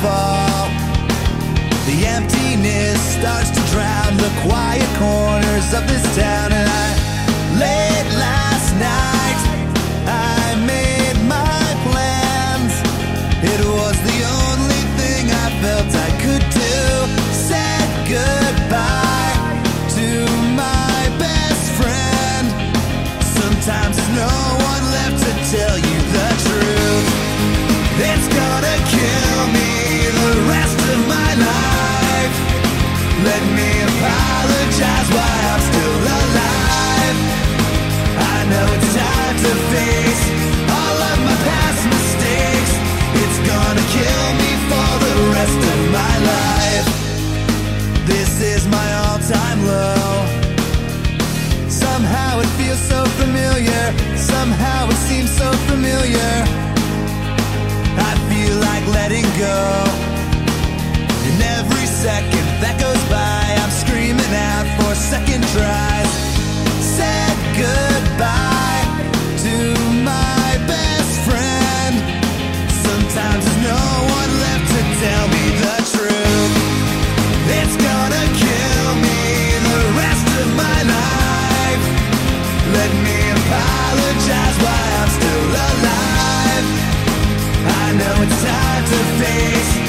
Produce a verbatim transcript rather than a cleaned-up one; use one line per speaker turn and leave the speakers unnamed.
fall. The emptiness starts to drown the quiet corners of this town. And I, late last night, I made my plans. It was the only thing I felt I could do. Said goodbye to my best friend. Sometimes there's no one left to tell you the truth. It's gonna kill me the rest of my life. Let me apologize why I'm still alive. I know it's time to face all of my past mistakes. It's gonna kill me for the rest of my life. This is my all-time low. Somehow it feels so familiar. Somehow it seems so familiar. I feel like letting go. And every second that goes by, I'm screaming out for second tries. Said goodbye to my best friend. Sometimes there's no one left to tell me the truth. It's gonna kill me the rest of my life. Let me apologize why I'm still alive. I know it's time to face